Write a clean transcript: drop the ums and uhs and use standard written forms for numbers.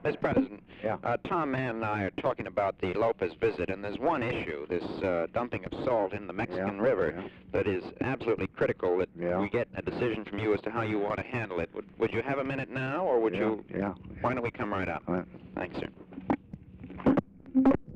Mr. President, Yeah. Tom Mann and I are talking about the Lopez visit, and there's one issue, this dumping of salt in the Mexican River, that is absolutely critical that we get a decision from you as to how you want to handle it. Would you have a minute now, or would you? Yeah. Why don't we come right up? All right. Thanks, sir.